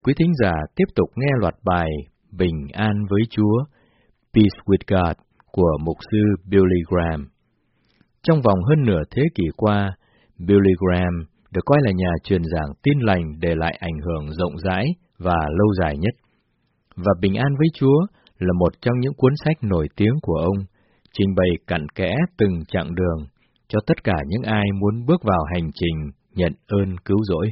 Quý thính giả tiếp tục nghe loạt bài Bình An với Chúa, Peace with God của mục sư Billy Graham. Trong vòng hơn nửa thế kỷ qua, Billy Graham được coi là nhà truyền giảng tin lành để lại ảnh hưởng rộng rãi và lâu dài nhất. Và Bình An với Chúa là một trong những cuốn sách nổi tiếng của ông, trình bày cặn kẽ từng chặng đường cho tất cả những ai muốn bước vào hành trình nhận ơn cứu rỗi.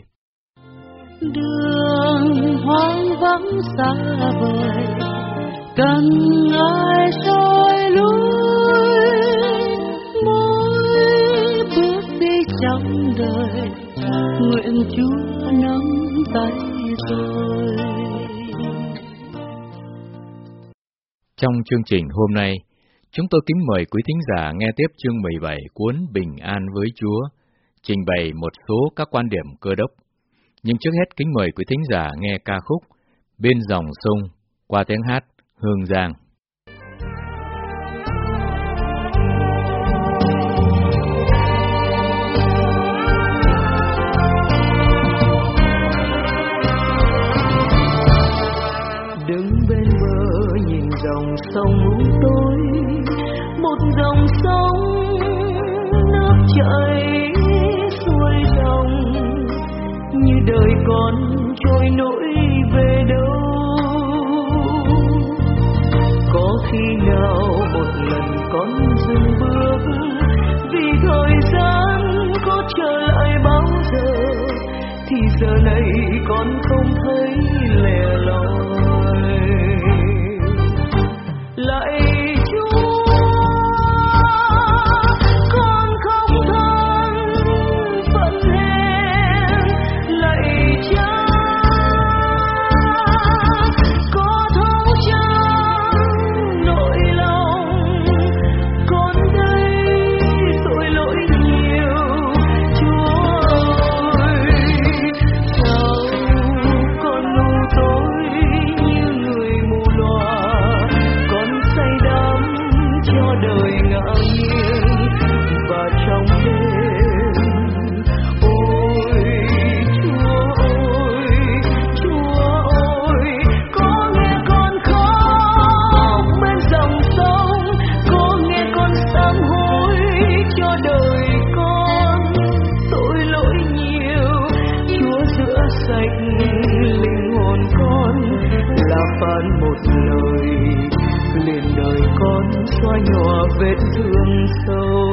Đường hoang vắng xa vời, cần ai soi lối, mỗi bước đi trong đời, nguyện Chúa nắm tay tôi. Trong chương trình hôm nay, chúng tôi kính mời quý thính giả nghe tiếp chương 17 cuốn Bình An với Chúa, trình bày một số các quan điểm Cơ đốc. Nhưng trước hết kính mời quý thính giả nghe ca khúc Bên dòng sông qua tiếng hát Hương Giang. Đứng bên bờ nhìn dòng sông u tối, một dòng sông nước chảy xuôi dòng, như đời con trôi nổi về đâu. Có khi nào một lần con dừng bước, vì thời gian có trở lại bao giờ, thì giờ này con không thấy lẻ loi. Lạy Chúa, con không than phận hèn. Lạy Cha, có thấu chan nỗi lòng. Con đây tội lỗi nhiều, Chúa ơi. Sao con ngu tối như người mù lòa, con say đắm cho đời ngã nghiêng. Và trong đêm, ôi Chúa ơi, có nghe con khóc bên dòng sông, có nghe con sám hối cho đời con tội lỗi nhiều. Chúa rửa sạch linh hồn con, là phán một lời, liền đời con xóa nhòa vết thương sâu.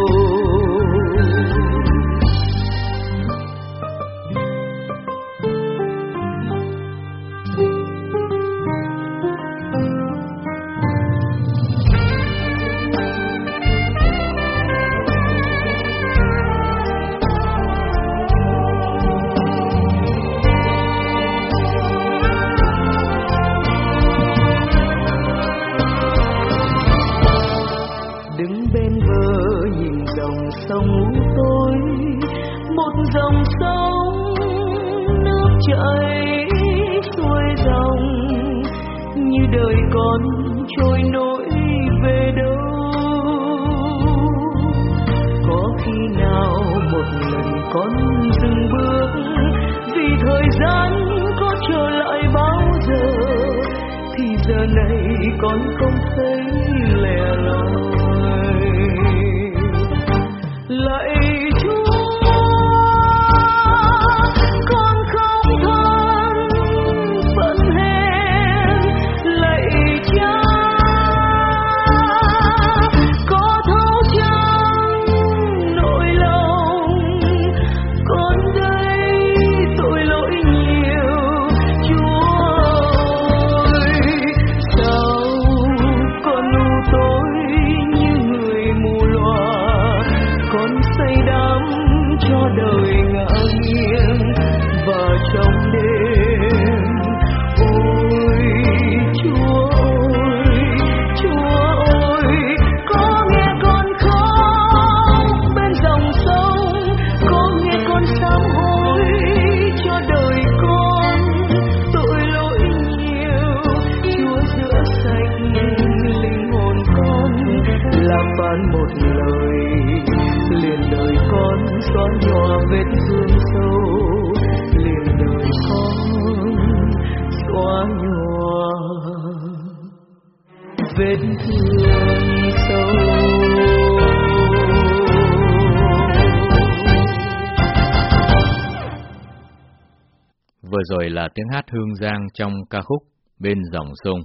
Đứng bên bờ nhìn dòng sông u tối, một dòng sông nước chảy xuôi dòng, như đời con trôi nổi về đâu. Có khi nào một lần con dừng bước, vì thời gian có trở lại bao giờ, thì giờ này con không thấy lẻ loi. Lạy Chúa, con không than phận hèn. Lạy Cha, có thấu chan nỗi lòng. Con đây tội lỗi nhiều, Chúa ơi. Sao con ngu tối nhòa vết thương sâu. Vừa rồi là tiếng hát Hương Giang trong ca khúc Bên Dòng Sông.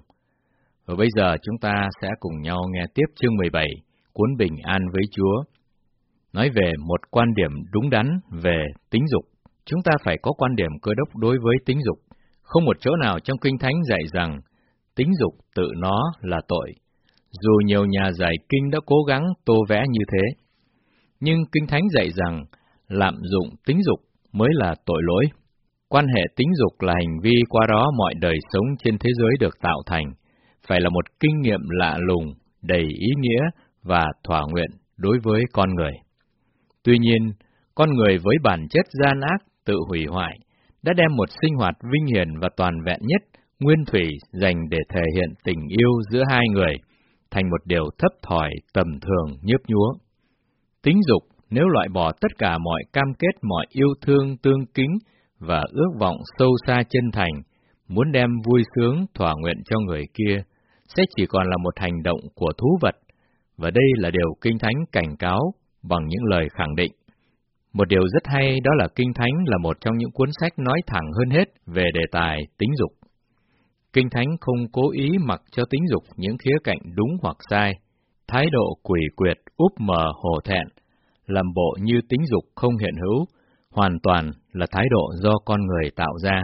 Và bây giờ chúng ta sẽ cùng nhau nghe tiếp chương 17, cuốn Bình An với Chúa. Nói về một quan điểm đúng đắn về tính dục. Chúng ta phải có quan điểm Cơ Đốc đối với tính dục. Không một chỗ nào trong Kinh Thánh dạy rằng tính dục tự nó là tội, dù nhiều nhà giải kinh đã cố gắng tô vẽ như thế. Nhưng Kinh Thánh dạy rằng lạm dụng tính dục mới là tội lỗi. Quan hệ tính dục là hành vi qua đó mọi đời sống trên thế giới được tạo thành, phải là một kinh nghiệm lạ lùng, đầy ý nghĩa và thỏa nguyện đối với con người. Tuy nhiên, con người với bản chất gian ác, tự hủy hoại, đã đem một sinh hoạt vinh hiển và toàn vẹn nhất, nguyên thủy dành để thể hiện tình yêu giữa hai người, thành một điều thấp thỏi, tầm thường, nhớp nhúa. Tính dục, nếu loại bỏ tất cả mọi cam kết, mọi yêu thương, tương kính và ước vọng sâu xa chân thành, muốn đem vui sướng, thỏa nguyện cho người kia, sẽ chỉ còn là một hành động của thú vật, và đây là điều Kinh Thánh cảnh cáo bằng những lời khẳng định. Một điều rất hay đó là Kinh Thánh là một trong những cuốn sách nói thẳng hơn hết về đề tài tính dục. Kinh Thánh không cố ý mặc cho tính dục những khía cạnh đúng hoặc sai, thái độ quỷ quyệt, úp mờ, hổ thẹn, làm bộ như tính dục không hiện hữu, hoàn toàn là thái độ do con người tạo ra.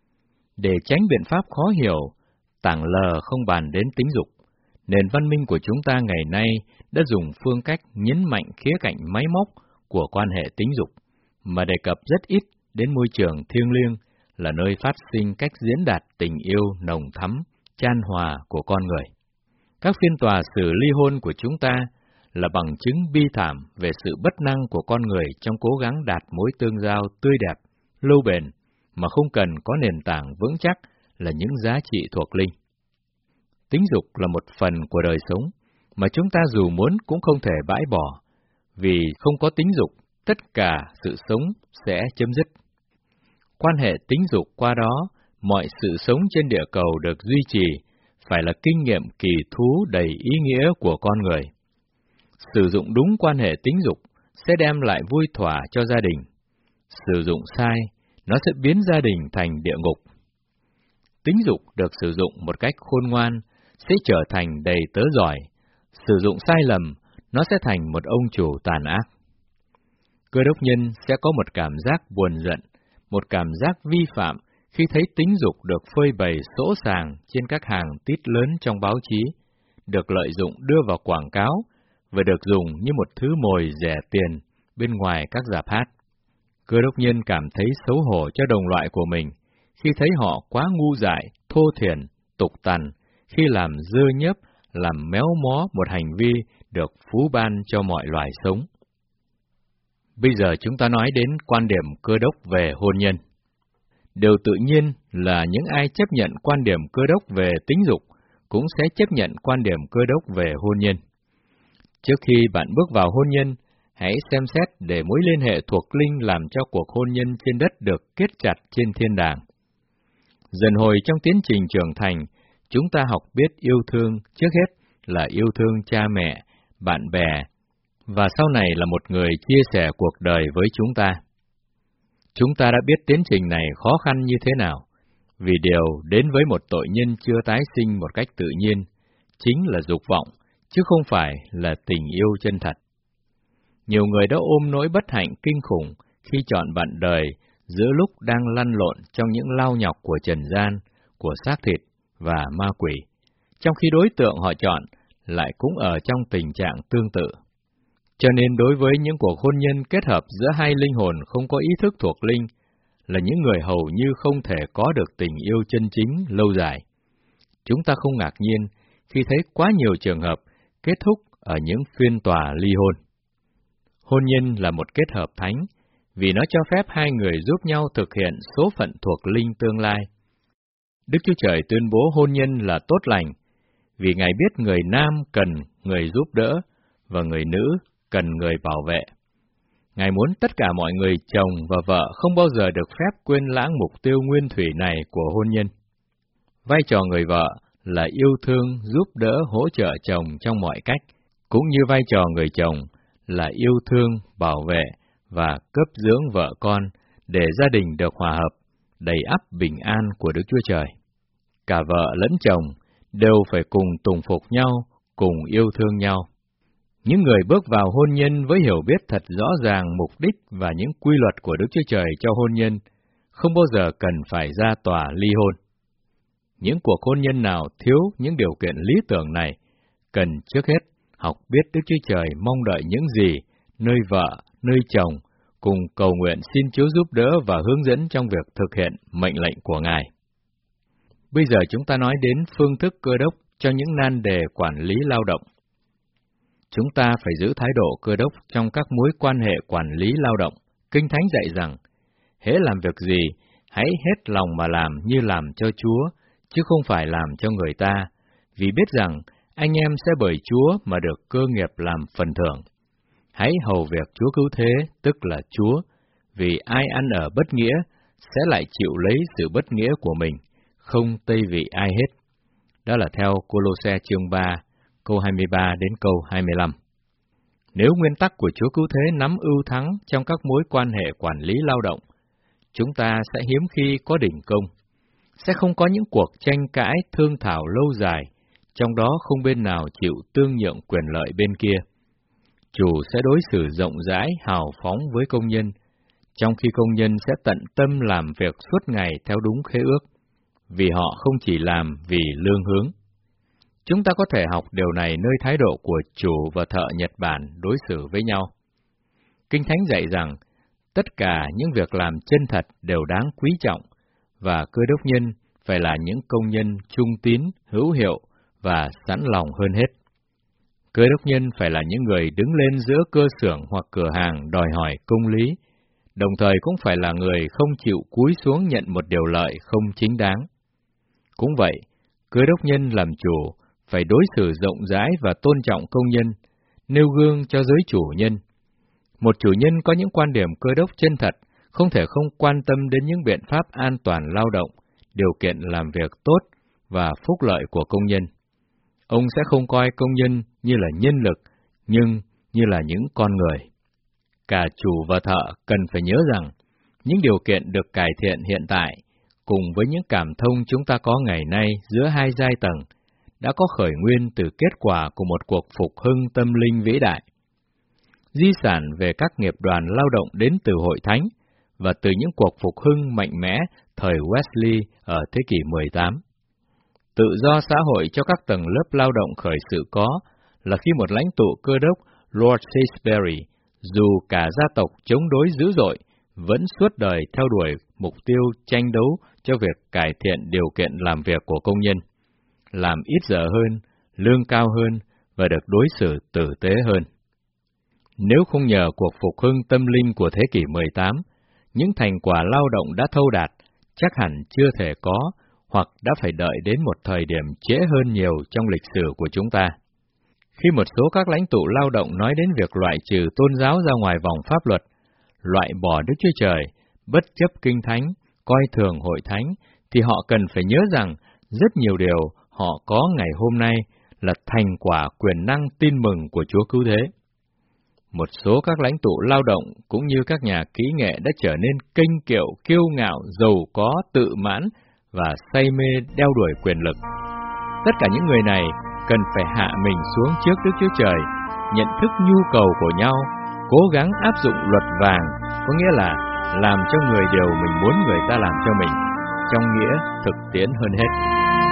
Để tránh biện pháp khó hiểu, tảng lờ không bàn đến tính dục, nền văn minh của chúng ta ngày nay đã dùng phương cách nhấn mạnh khía cạnh máy móc của quan hệ tính dục, mà đề cập rất ít đến môi trường thiêng liêng, là nơi phát sinh cách diễn đạt tình yêu nồng thắm, chan hòa của con người. Các phiên tòa xử ly hôn của chúng ta là bằng chứng bi thảm về sự bất năng của con người trong cố gắng đạt mối tương giao tươi đẹp, lâu bền, mà không cần có nền tảng vững chắc là những giá trị thuộc linh. Tính dục là một phần của đời sống, mà chúng ta dù muốn cũng không thể bãi bỏ, vì không có tính dục, tất cả sự sống sẽ chấm dứt. Quan hệ tính dục qua đó, mọi sự sống trên địa cầu được duy trì, phải là kinh nghiệm kỳ thú đầy ý nghĩa của con người. Sử dụng đúng quan hệ tính dục sẽ đem lại vui thỏa cho gia đình. Sử dụng sai, nó sẽ biến gia đình thành địa ngục. Tính dục được sử dụng một cách khôn ngoan sẽ trở thành đầy tớ giỏi. Sử dụng sai lầm, nó sẽ thành một ông chủ tàn ác. Cơ đốc nhân sẽ có một cảm giác buồn giận, một cảm giác vi phạm khi thấy tính dục được phơi bày sỗ sàng trên các hàng tít lớn trong báo chí, được lợi dụng đưa vào quảng cáo và được dùng như một thứ mồi rẻ tiền bên ngoài các rạp hát. Cơ đốc nhân cảm thấy xấu hổ cho đồng loại của mình khi thấy họ quá ngu dại, thô thiển, tục tằn, khi làm dơ nhớp, làm méo mó một hành vi được phú ban cho mọi loài sống. Bây giờ chúng ta nói đến quan điểm Cơ đốc về hôn nhân. Điều tự nhiên là những ai chấp nhận quan điểm Cơ đốc về tính dục cũng sẽ chấp nhận quan điểm Cơ đốc về hôn nhân. Trước khi bạn bước vào hôn nhân, hãy xem xét để mối liên hệ thuộc linh làm cho cuộc hôn nhân trên đất được kết chặt trên thiên đàng. Dần hồi trong tiến trình trưởng thành, chúng ta học biết yêu thương, trước hết là yêu thương cha mẹ, bạn bè, và sau này là một người chia sẻ cuộc đời với chúng ta. Chúng ta đã biết tiến trình này khó khăn như thế nào, vì điều đến với một tội nhân chưa tái sinh một cách tự nhiên, chính là dục vọng, chứ không phải là tình yêu chân thật. Nhiều người đã ôm nỗi bất hạnh kinh khủng khi chọn bạn đời giữa lúc đang lăn lộn trong những lao nhọc của trần gian, của xác thịt và ma quỷ, trong khi đối tượng họ chọn lại cũng ở trong tình trạng tương tự. Cho nên đối với những cuộc hôn nhân kết hợp giữa hai linh hồn không có ý thức thuộc linh, là những người hầu như không thể có được tình yêu chân chính lâu dài. Chúng ta không ngạc nhiên khi thấy quá nhiều trường hợp kết thúc ở những phiên tòa ly hôn. Hôn nhân là một kết hợp thánh, vì nó cho phép hai người giúp nhau thực hiện số phận thuộc linh tương lai. Đức Chúa Trời tuyên bố hôn nhân là tốt lành, vì Ngài biết người nam cần người giúp đỡ, và người nữ cần người bảo vệ. Ngài muốn tất cả mọi người chồng và vợ không bao giờ được phép quên lãng mục tiêu nguyên thủy này của hôn nhân. Vai trò người vợ là yêu thương, giúp đỡ, hỗ trợ chồng trong mọi cách, cũng như vai trò người chồng là yêu thương, bảo vệ và cấp dưỡng vợ con để gia đình được hòa hợp, đầy ắp bình an của Đức Chúa Trời. Cả vợ lẫn chồng đều phải cùng tùng phục nhau, cùng yêu thương nhau. Những người bước vào hôn nhân với hiểu biết thật rõ ràng mục đích và những quy luật của Đức Chúa Trời cho hôn nhân, không bao giờ cần phải ra tòa ly hôn. Những cuộc hôn nhân nào thiếu những điều kiện lý tưởng này, cần trước hết học biết Đức Chúa Trời mong đợi những gì nơi vợ, nơi chồng, cùng cầu nguyện xin Chúa giúp đỡ và hướng dẫn trong việc thực hiện mệnh lệnh của Ngài. Bây giờ chúng ta nói đến phương thức Cơ đốc cho những nan đề quản lý lao động. Chúng ta phải giữ thái độ Cơ đốc trong các mối quan hệ quản lý lao động. Kinh Thánh dạy rằng, hễ làm việc gì, hãy hết lòng mà làm như làm cho Chúa, chứ không phải làm cho người ta, vì biết rằng anh em sẽ bởi Chúa mà được cơ nghiệp làm phần thưởng. Hãy hầu việc Chúa cứu thế, tức là Chúa, vì ai ăn ở bất nghĩa sẽ lại chịu lấy sự bất nghĩa của mình, không tây vị ai hết. Đó là theo Cô-lô-se chương 3, câu 23 đến câu 25. Nếu nguyên tắc của Chúa cứu thế nắm ưu thắng trong các mối quan hệ quản lý lao động, chúng ta sẽ hiếm khi có đình công, sẽ không có những cuộc tranh cãi thương thảo lâu dài, trong đó không bên nào chịu tương nhượng quyền lợi bên kia. Chủ sẽ đối xử rộng rãi, hào phóng với công nhân, trong khi công nhân sẽ tận tâm làm việc suốt ngày theo đúng khế ước, vì họ không chỉ làm vì lương hướng. Chúng ta có thể học điều này nơi thái độ của chủ và thợ Nhật Bản đối xử với nhau. Kinh Thánh dạy rằng, tất cả những việc làm chân thật đều đáng quý trọng, và cơ đốc nhân phải là những công nhân trung tín, hữu hiệu và sẵn lòng hơn hết. Cơ đốc nhân phải là những người đứng lên giữa cơ xưởng hoặc cửa hàng đòi hỏi công lý, đồng thời cũng phải là người không chịu cúi xuống nhận một điều lợi không chính đáng. Cũng vậy, cơ đốc nhân làm chủ phải đối xử rộng rãi và tôn trọng công nhân, nêu gương cho giới chủ nhân. Một chủ nhân có những quan điểm cơ đốc chân thật, không thể không quan tâm đến những biện pháp an toàn lao động, điều kiện làm việc tốt và phúc lợi của công nhân. Ông sẽ không coi công nhân như là nhân lực, nhưng như là những con người. Cả chủ và thợ cần phải nhớ rằng, những điều kiện được cải thiện hiện tại, cùng với những cảm thông chúng ta có ngày nay giữa hai giai tầng, đã có khởi nguyên từ kết quả của một cuộc phục hưng tâm linh vĩ đại. Di sản về các nghiệp đoàn lao động đến từ Hội Thánh, và từ những cuộc phục hưng mạnh mẽ thời Wesley ở thế kỷ 18. Tự do xã hội cho các tầng lớp lao động khởi sự có là khi một lãnh tụ cơ đốc Lord Salisbury, dù cả gia tộc chống đối dữ dội, vẫn suốt đời theo đuổi mục tiêu tranh đấu cho việc cải thiện điều kiện làm việc của công nhân, làm ít giờ hơn, lương cao hơn và được đối xử tử tế hơn. Nếu không nhờ cuộc phục hưng tâm linh của thế kỷ 18, những thành quả lao động đã thâu đạt chắc hẳn chưa thể có, hoặc đã phải đợi đến một thời điểm trễ hơn nhiều trong lịch sử của chúng ta. Khi một số các lãnh tụ lao động nói đến việc loại trừ tôn giáo ra ngoài vòng pháp luật, loại bỏ Đức Chúa Trời, bất chấp Kinh Thánh, coi thường Hội Thánh, thì họ cần phải nhớ rằng rất nhiều điều họ có ngày hôm nay là thành quả quyền năng tin mừng của Chúa cứu thế. Một số các lãnh tụ lao động cũng như các nhà kỹ nghệ đã trở nên kênh kiệu, kiêu ngạo, giàu có, tự mãn và say mê đeo đuổi quyền lực. Tất cả những người này cần phải hạ mình xuống trước Đức Chúa Trời, nhận thức nhu cầu của nhau, cố gắng áp dụng luật vàng, có nghĩa là làm cho người điều mình muốn người ta làm cho mình, trong nghĩa thực tiễn hơn hết.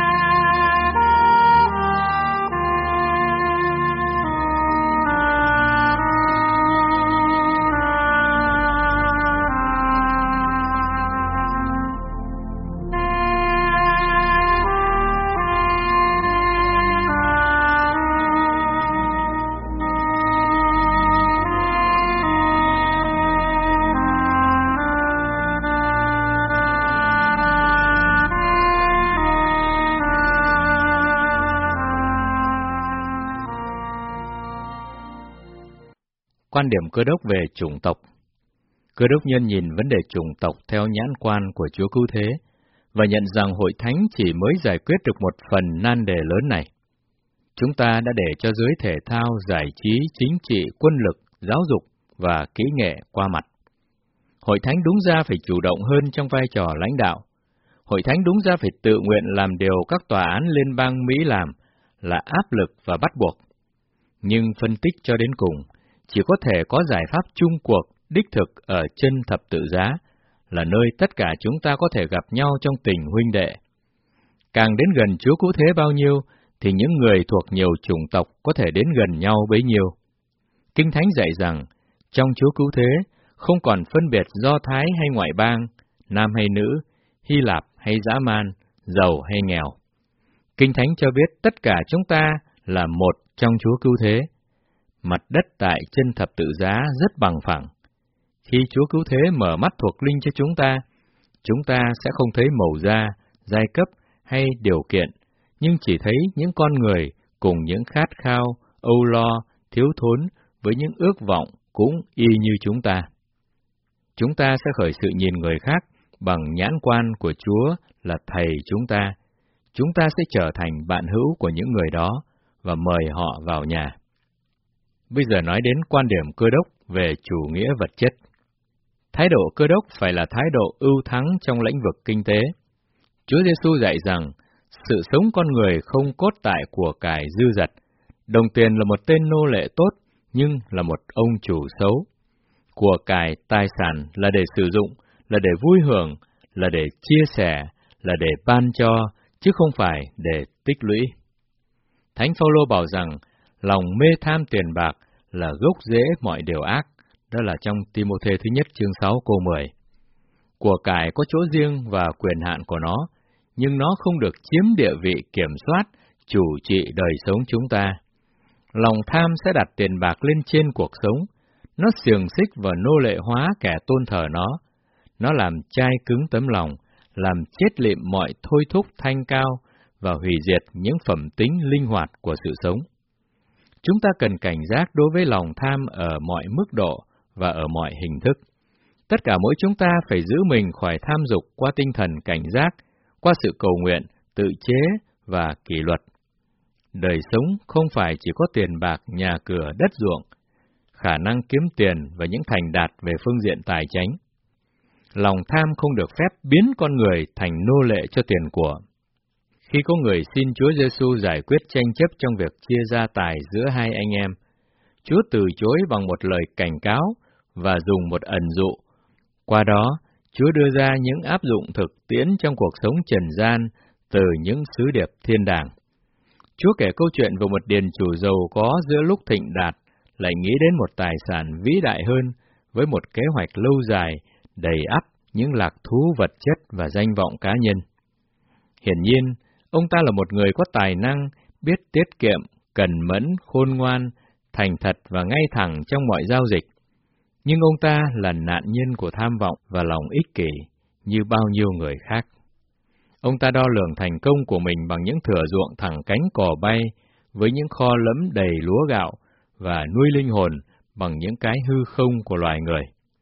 Quan điểm Cơ đốc về chủng tộc. Cơ đốc nhân nhìn vấn đề chủng tộc theo nhãn quan của Chúa cứu thế, và nhận rằng Hội Thánh chỉ mới giải quyết được một phần nan đề lớn này. Chúng ta đã để cho giới thể thao, giải trí, chính trị, quân lực, giáo dục và kỹ nghệ qua mặt. Hội Thánh đúng ra phải chủ động hơn trong vai trò lãnh đạo. Hội Thánh đúng ra phải tự nguyện làm điều các tòa án liên bang Mỹ làm, là áp lực và bắt buộc. Nhưng phân tích cho đến cùng, chỉ có thể có giải pháp chung cuộc, đích thực ở chân thập tự giá, là nơi tất cả chúng ta có thể gặp nhau trong tình huynh đệ. Càng đến gần Chúa Cứu Thế bao nhiêu, thì những người thuộc nhiều chủng tộc có thể đến gần nhau bấy nhiêu. Kinh Thánh dạy rằng, trong Chúa Cứu Thế, không còn phân biệt Do Thái hay ngoại bang, nam hay nữ, Hy Lạp hay dã man, giàu hay nghèo. Kinh Thánh cho biết tất cả chúng ta là một trong Chúa Cứu Thế. Mặt đất tại chân thập tự giá rất bằng phẳng. Khi Chúa Cứu Thế mở mắt thuộc linh cho chúng ta sẽ không thấy màu da, giai cấp hay điều kiện, nhưng chỉ thấy những con người cùng những khát khao, âu lo, thiếu thốn với những ước vọng cũng y như chúng ta. Chúng ta sẽ khởi sự nhìn người khác bằng nhãn quan của Chúa là Thầy chúng ta. Chúng ta sẽ trở thành bạn hữu của những người đó và mời họ vào nhà. Bây giờ nói đến quan điểm Cơ đốc về chủ nghĩa vật chất. Thái độ Cơ đốc phải là thái độ ưu thắng trong lĩnh vực kinh tế. Chúa Giêsu dạy rằng, sự sống con người không cốt tại của cải dư dật. Đồng tiền là một tên nô lệ tốt, nhưng là một ông chủ xấu. Của cải, tài sản là để sử dụng, là để vui hưởng, là để chia sẻ, là để ban cho, chứ không phải để tích lũy. Thánh Phaolô bảo rằng, lòng mê tham tiền bạc là gốc rễ mọi điều ác, đó là trong Ti-mô-thê thứ nhất chương 6 câu 10. Của cải có chỗ riêng và quyền hạn của nó, nhưng nó không được chiếm địa vị kiểm soát, chủ trị đời sống chúng ta. Lòng tham sẽ đặt tiền bạc lên trên cuộc sống, nó xiềng xích và nô lệ hóa kẻ tôn thờ nó làm chai cứng tấm lòng, làm chết lịm mọi thôi thúc thanh cao và hủy diệt những phẩm tính linh hoạt của sự sống. Chúng ta cần cảnh giác đối với lòng tham ở mọi mức độ và ở mọi hình thức. Tất cả mỗi chúng ta phải giữ mình khỏi tham dục qua tinh thần cảnh giác, qua sự cầu nguyện, tự chế và kỷ luật. Đời sống không phải chỉ có tiền bạc, nhà cửa, đất ruộng, khả năng kiếm tiền và những thành đạt về phương diện tài chánh. Lòng tham không được phép biến con người thành nô lệ cho tiền của. Khi có người xin Chúa Giêsu giải quyết tranh chấp trong việc chia gia tài giữa hai anh em, Chúa từ chối bằng một lời cảnh cáo và dùng một ẩn dụ. Qua đó, Chúa đưa ra những áp dụng thực tiễn trong cuộc sống trần gian từ những sứ điệp thiên đàng. Chúa kể câu chuyện về một điền chủ giàu có giữa lúc thịnh đạt, lại nghĩ đến một tài sản vĩ đại hơn với một kế hoạch lâu dài đầy ắp những lạc thú vật chất và danh vọng cá nhân. Hiển nhiên, ông ta là một người có tài năng, biết tiết kiệm, cẩn mẫn, khôn ngoan, thành thật và ngay thẳng trong mọi giao dịch. Nhưng ông ta là nạn nhân của tham vọng và lòng ích kỷ, như bao nhiêu người khác. Ông ta đo lường thành công của mình bằng những thửa ruộng thẳng cánh cò bay, với những kho lẫm đầy lúa gạo, và nuôi linh hồn bằng những cái hư không của loài người.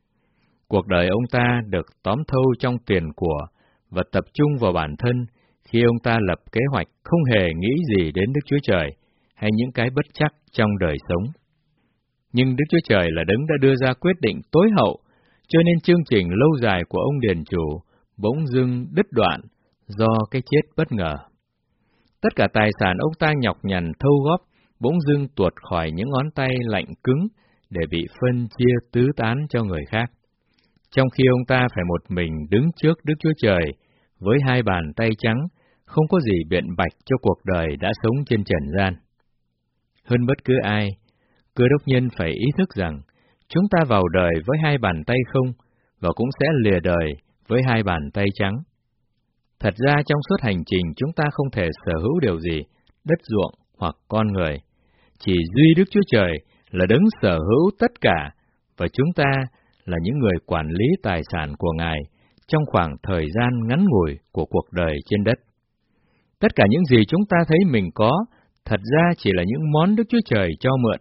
Cuộc đời ông ta được tóm thâu trong tiền của và tập trung vào bản thân khi ông ta lập kế hoạch không hề nghĩ gì đến Đức Chúa Trời hay những cái bất trắc trong đời sống. Nhưng Đức Chúa Trời là đấng đã đưa ra quyết định tối hậu, cho nên chương trình lâu dài của ông điền chủ bỗng dưng đứt đoạn do cái chết bất ngờ. Tất cả tài sản ông ta nhọc nhằn thâu góp bỗng dưng tuột khỏi những ngón tay lạnh cứng để bị phân chia tứ tán cho người khác. Trong khi ông ta phải một mình đứng trước Đức Chúa Trời với hai bàn tay trắng, không có gì biện bạch cho cuộc đời đã sống trên trần gian. Hơn bất cứ ai, Cơ đốc nhân phải ý thức rằng chúng ta vào đời với hai bàn tay không và cũng sẽ lìa đời với hai bàn tay trắng. Thật ra trong suốt hành trình chúng ta không thể sở hữu điều gì, đất ruộng hoặc con người. Chỉ duy Đức Chúa Trời là đấng sở hữu tất cả, và chúng ta là những người quản lý tài sản của Ngài trong khoảng thời gian ngắn ngủi của cuộc đời trên đất. Tất cả những gì chúng ta thấy mình có, thật ra chỉ là những món Đức Chúa Trời cho mượn.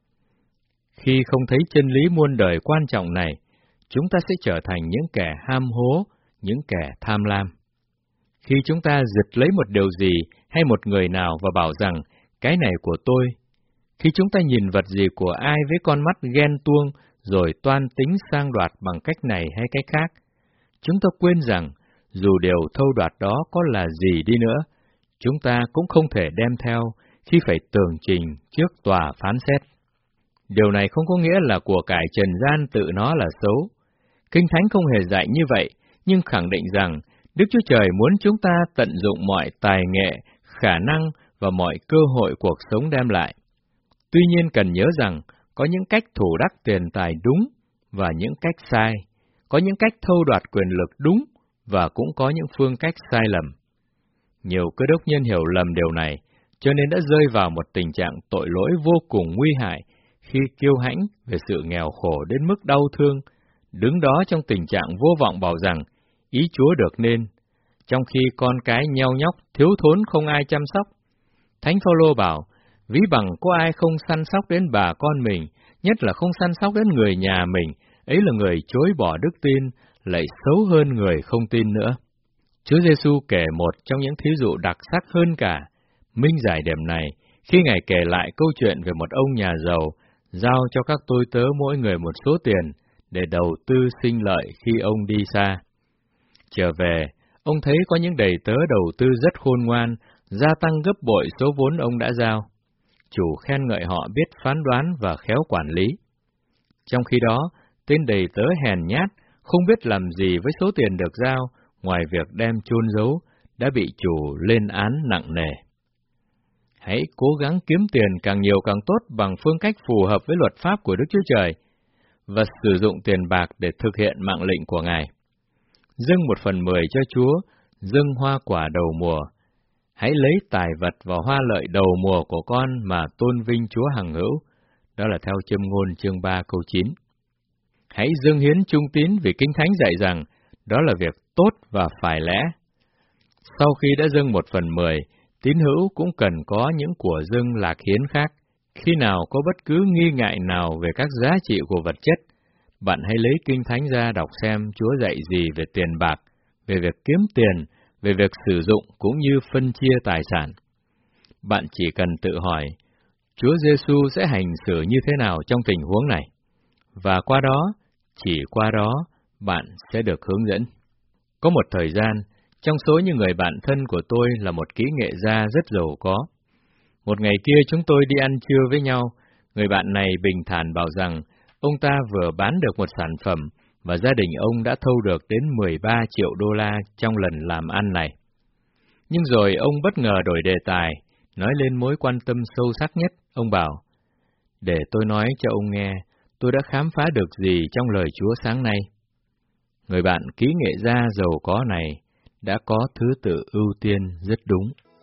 Khi không thấy chân lý muôn đời quan trọng này, chúng ta sẽ trở thành những kẻ ham hố, những kẻ tham lam. Khi chúng ta giật lấy một điều gì hay một người nào và bảo rằng, cái này của tôi, khi chúng ta nhìn vật gì của ai với con mắt ghen tuông, rồi toan tính sang đoạt bằng cách này hay cách khác, chúng ta quên rằng, dù điều thâu đoạt đó có là gì đi nữa, chúng ta cũng không thể đem theo khi phải tường trình trước tòa phán xét. Điều này không có nghĩa là của cải trần gian tự nó là xấu. Kinh Thánh không hề dạy như vậy, nhưng khẳng định rằng Đức Chúa Trời muốn chúng ta tận dụng mọi tài nghệ, khả năng và mọi cơ hội cuộc sống đem lại. Tuy nhiên cần nhớ rằng, có những cách thủ đắc tiền tài đúng và những cách sai, có những cách thâu đoạt quyền lực đúng và cũng có những phương cách sai lầm. Nhiều cơ đốc nhân hiểu lầm điều này, cho nên đã rơi vào một tình trạng tội lỗi vô cùng nguy hại khi kiêu hãnh về sự nghèo khổ đến mức đau thương, đứng đó trong tình trạng vô vọng bảo rằng ý Chúa được nên, trong khi con cái nheo nhóc, thiếu thốn không ai chăm sóc. Thánh Phaolô bảo, ví bằng có ai không săn sóc đến bà con mình, nhất là không săn sóc đến người nhà mình, ấy là người chối bỏ đức tin, lại xấu hơn người không tin nữa. Chúa Giêsu kể một trong những thí dụ đặc sắc hơn cả, minh giải điểm này khi Ngài kể lại câu chuyện về một ông nhà giàu giao cho các tôi tớ mỗi người một số tiền để đầu tư sinh lợi khi ông đi xa. Trở về, ông thấy có những đầy tớ đầu tư rất khôn ngoan, gia tăng gấp bội số vốn ông đã giao. Chủ khen ngợi họ biết phán đoán và khéo quản lý. Trong khi đó, tên đầy tớ hèn nhát, không biết làm gì với số tiền được giao, ngoài việc đem chôn giấu, đã bị chủ lên án nặng nề. Hãy cố gắng kiếm tiền càng nhiều càng tốt bằng phương cách phù hợp với luật pháp của Đức Chúa Trời, và sử dụng tiền bạc để thực hiện mạng lệnh của Ngài. Dâng 1/10 cho Chúa, dâng hoa quả đầu mùa. Hãy lấy tài vật và hoa lợi đầu mùa của con mà tôn vinh Chúa hằng hữu. Đó là theo Châm ngôn chương 3 câu 9. Hãy dâng hiến trung tín vì Kinh Thánh dạy rằng đó là việc tốt và phải lẽ. Sau khi đã dâng 1/10, tín hữu cũng cần có những của dâng lạc hiến khác. Khi nào có bất cứ nghi ngại nào về các giá trị của vật chất, bạn hãy lấy Kinh Thánh ra đọc xem Chúa dạy gì về tiền bạc, về việc kiếm tiền, về việc sử dụng cũng như phân chia tài sản. Bạn chỉ cần tự hỏi, Chúa Giêsu sẽ hành xử như thế nào trong tình huống này? Và qua đó, chỉ qua đó, bạn sẽ được hướng dẫn. Có một thời gian, trong số những người bạn thân của tôi là một kỹ nghệ gia rất giàu có. Một ngày kia chúng tôi đi ăn trưa với nhau, người bạn này bình thản bảo rằng ông ta vừa bán được một sản phẩm và gia đình ông đã thâu được đến 13 triệu đô la trong lần làm ăn này. Nhưng rồi ông bất ngờ đổi đề tài, nói lên mối quan tâm sâu sắc nhất. Ông bảo, để tôi nói cho ông nghe, tôi đã khám phá được gì trong lời Chúa sáng nay. Người bạn kỹ nghệ gia giàu có này đã có thứ tự ưu tiên rất đúng.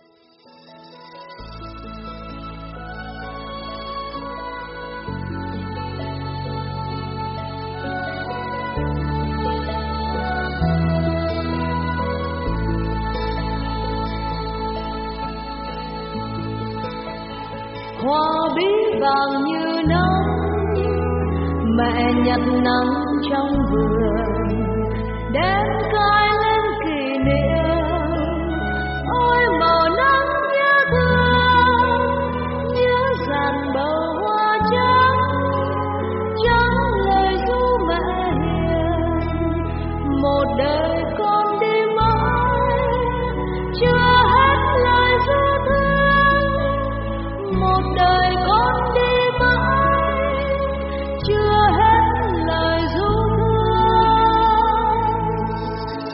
Hoa bí vàng như nắng, mẹ nhặt nắng trong vườn, đem cài lên kỷ niệm. Ôi màu nắng nhớ thương, nhớ dàn bầu hoa trắng, trắng lời ru mẹ hiền. Một đời con đi mãi, chưa hết lời ru thương. Một đời con đi mãi, chưa hết lời ru thương.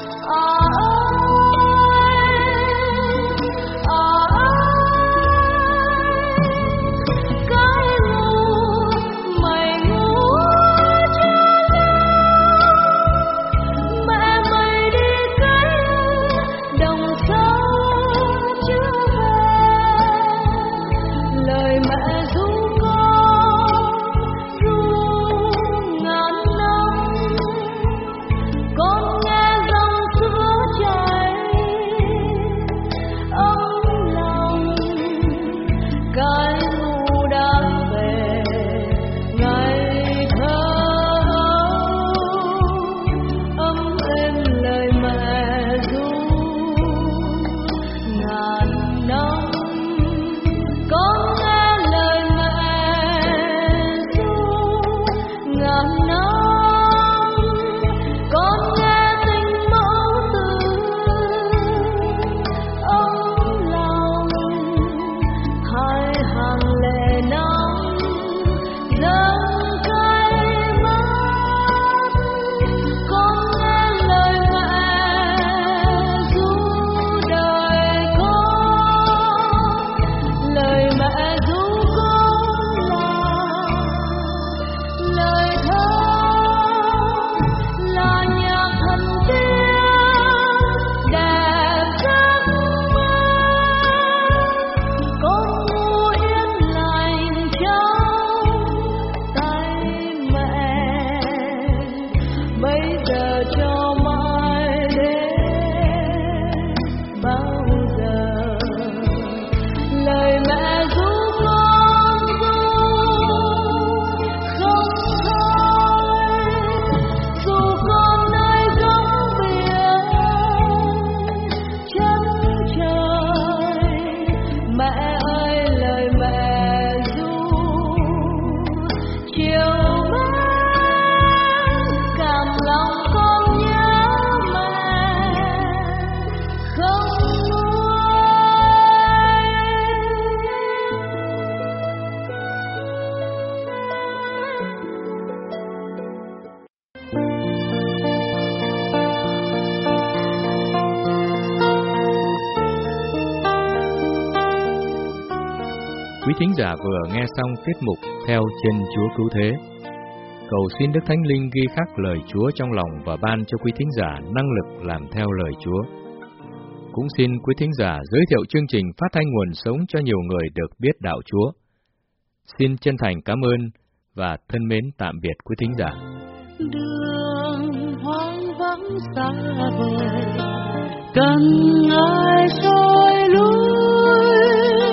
quý thính giả vừa nghe xong tiết mục Theo Chân Chúa Cứu Thế. Cầu xin Đức Thánh Linh ghi khắc lời Chúa trong lòng và ban cho quý thính giả năng lực làm theo lời Chúa. Cũng xin quý thính giả giới thiệu chương trình phát thanh nguồn sống cho nhiều người được biết đạo Chúa. Xin chân thành cảm ơn và thân mến tạm biệt quý thính giả. Đường hoang vắng xa vời, cần ai soi lối,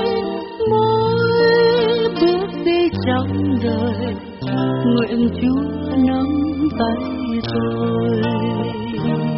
mỗi bước đi trong đời, nguyện Chúa nắm tay tôi.